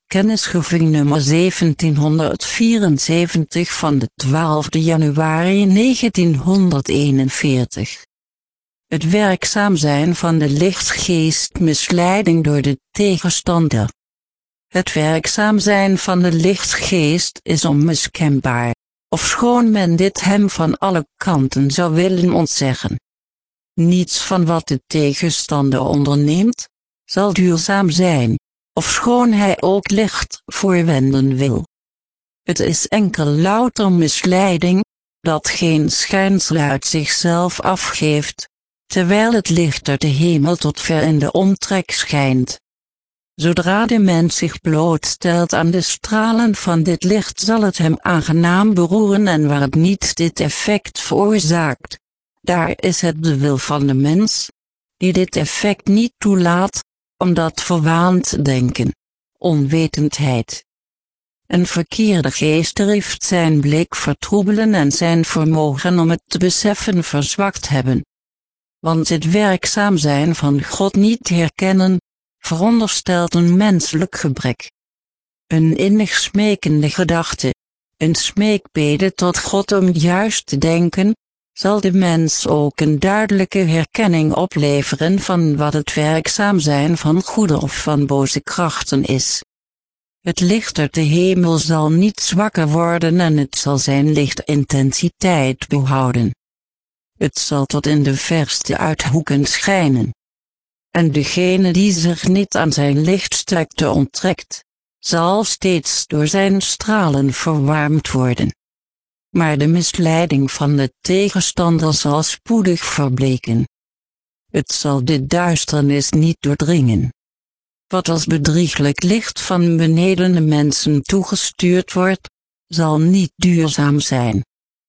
Kennisgeving nummer 1774 van de 12 januari 1941. Het werkzaam zijn van de lichtgeest, misleiding door de tegenstander. Het werkzaam zijn van de lichtgeest is onmiskenbaar, ofschoon men dit hem van alle kanten zou willen ontzeggen. Niets van wat de tegenstander onderneemt, zal duurzaam zijn, ofschoon hij ook licht voorwenden wil. Het is enkel louter misleiding, dat geen schijnsel uit zichzelf afgeeft, terwijl het licht uit de hemel tot ver in de omtrek schijnt. Zodra de mens zich blootstelt aan de stralen van dit licht, zal het hem aangenaam beroeren, en waar het niet dit effect veroorzaakt, daar is het de wil van de mens, die dit effect niet toelaat, omdat verwaand denken, onwetendheid. Een verkeerde geestdrift zijn blik vertroebelen en zijn vermogen om het te beseffen verzwakt hebben. Want het werkzaam zijn van God niet herkennen, veronderstelt een menselijk gebrek. Een innig smekende gedachte, een smeekbede tot God om juist te denken, zal de mens ook een duidelijke herkenning opleveren van wat het werkzaam zijn van goede of van boze krachten is. Het licht uit de hemel zal niet zwakker worden en het zal zijn lichtintensiteit behouden. Het zal tot in de verste uithoeken schijnen. En degene die zich niet aan zijn lichtsterkte onttrekt, zal steeds door zijn stralen verwarmd worden. Maar de misleiding van de tegenstander zal spoedig verbleken. Het zal de duisternis niet doordringen. Wat als bedrieglijk licht van beneden de mensen toegestuurd wordt, zal niet duurzaam zijn.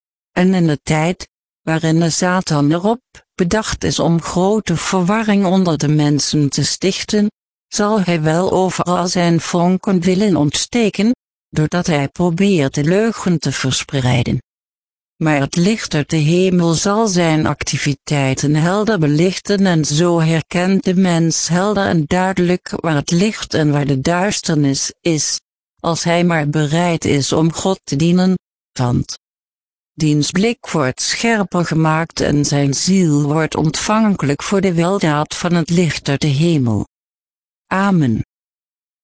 En in de tijd, waarin de Satan erop bedacht is om grote verwarring onder de mensen te stichten, zal hij wel overal zijn vonken willen ontsteken, doordat hij probeert de leugen te verspreiden. Maar het licht uit de hemel zal zijn activiteiten helder belichten, en zo herkent de mens helder en duidelijk waar het licht en waar de duisternis is, als hij maar bereid is om God te dienen, want diens blik wordt scherper gemaakt en zijn ziel wordt ontvankelijk voor de weldaad van het licht uit de hemel. Amen.